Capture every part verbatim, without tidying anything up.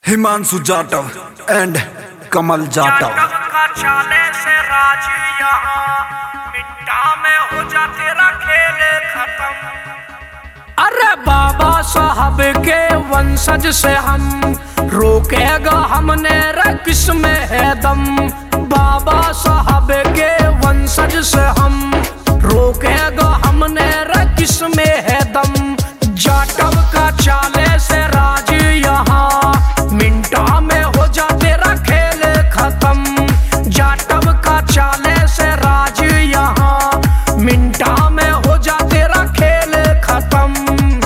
Himanshu Jatav and Kamal Jatav. का चाले से राज यहाँ मिट्टा में हो जा तेरा खेल खत्म। अरे बाबा साहब के वंशज से हम रोकेगा हमने रे किसमें है दम। बाबा साहब के वंशज से हम रोकेगा हमने रे किसमें है दम। जाटव का चाले से राज यहाँ मिनटा में हो जा तेरा खेल खत्म। जाटव का चाले से राज यहाँ मिनटा में हो जा तेरा खेल खत्म।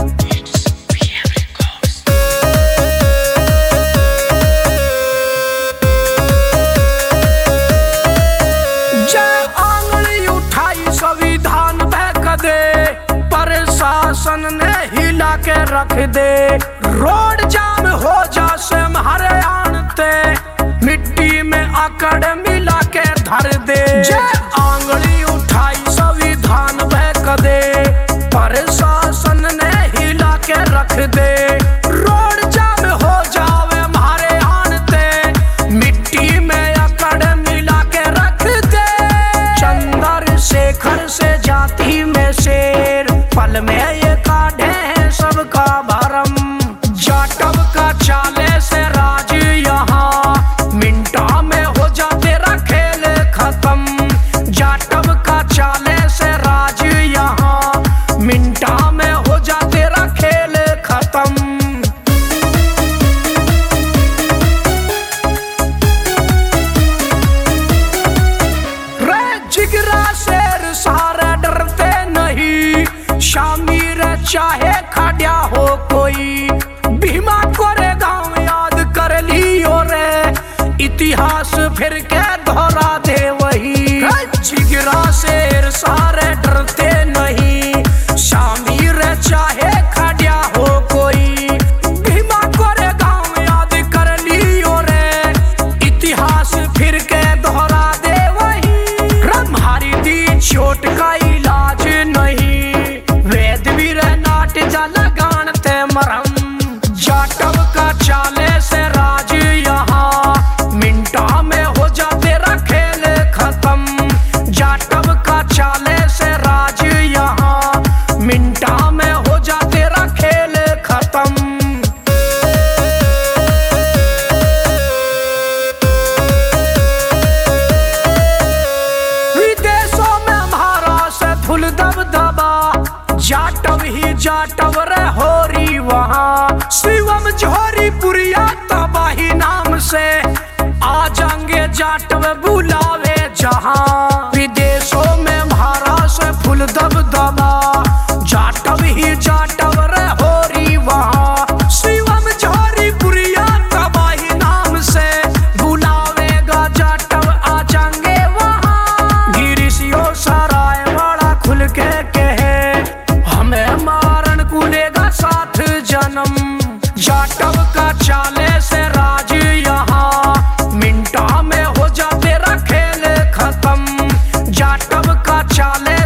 जय आंगली उठाई संविधान बहक दे, प्रशासन ने हिला के रख दे। रोड जाम हो जा से हरे आनते, मिट्टी में अकड़ मिला के धर दे। जय आंगली उठाई संविधान बहक दे, प्रशासन ने हिला के रख दे। रोड जाम हो जावे हमारे आनते, मिट्टी में अकड़ मिला के रख दे। चंद्रशेखर से जाति में शेर, पल में ये काढ़े हैं सबका भरम। जाटव का चाले से राज यहाँ मिनटा में हो जा तेरा खेल खत्म। जाटव का चाले से राज यहाँ मिनटा में हो जा तेरा खेल खत्म। रे जिगरा शेर सारे डरते नहीं, शामिर चाहे खड़ा हो कोई। भीमा कोरे गांव याद कर लियो रे, इतिहास फिर के दोहरा दे वही। जिगरा शेर सारे डरते नहीं, शामिर चाहे खड़ा हो कोई। भीमा कोरे गांव याद कर लियो रे, इतिहास फिर के दोहरा दे वही। रम्हारी दी चोट का इलाज नहीं, वेद वीर नाट जल गानते मरम। जाटव का चाले से राज यहाँ मिनटा में हो जा तेरा खेल खत्म। जाटव का चाले से राज यहाँ मिनटा में हो जा तेरा खेल खत्म। विदेशों में हमारा से फुल दबदबा, जाटव ही जाटव रे होरी वहाँ। शिवम जोहरी पुरिया तबाही नाम से, आ जाएंगे जाटव बुलावे जहाँ। विदेशों में हमारा से फुल दबदबा, जाटव ही जाटव रे होरी वहाँ। शिवम जोहरी पुरिया तबाही नाम से, बुलावेगा जाटव आ जाएंगे वहाँ। गिरिशियो सराय वाला खुल के कहे, हमें मारन कुलेगा साथ जन्म। जाटव का चाले से राज यहाँ मिनटा में हो जा तेरा खेल खत्म। जाटव का चाले